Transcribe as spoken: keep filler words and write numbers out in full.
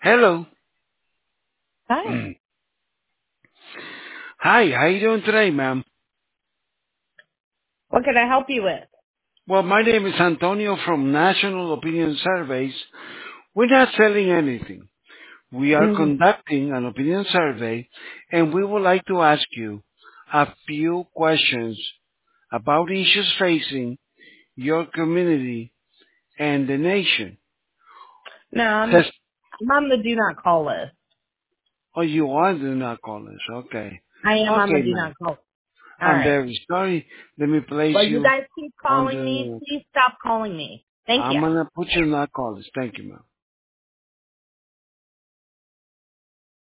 Hello. Hi. Hi, how you doing today, ma'am? What can I help you with? Well, my name is Antonio from National Opinion Surveys. We're not selling anything. We are Mm. conducting an opinion survey, and we would like to ask you a few questions about issues facing your community and the nation. No, I'm, Just, I'm on the do not call list. oh, you are do not call us. Okay. I am on the Okay, do ma'am. not call. All I'm right. very sorry. Let me place Well, you you guys keep on calling me. the, Please stop calling me. Thank I'm you. gonna put you in not call us. Thank you, ma'am.